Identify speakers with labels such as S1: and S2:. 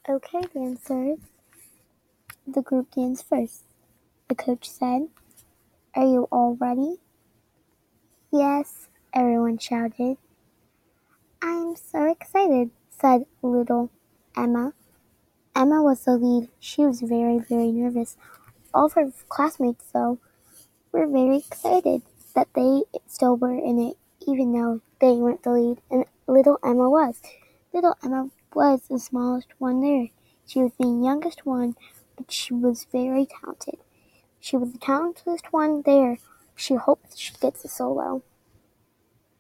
S1: Okay, dancers. The group danced first. The coach said, "Are you all ready?" "Yes," everyone shouted. "I'm so excited," said little Emma. Emma was the lead. She was very, very nervous. All of her classmates, though, were very excited that they still were in it, even though they weren't the lead, and little Emma was. Little Emma was the smallest one there. She was the youngest one, but she was very talented. She was the talented one there. She hoped she gets a solo.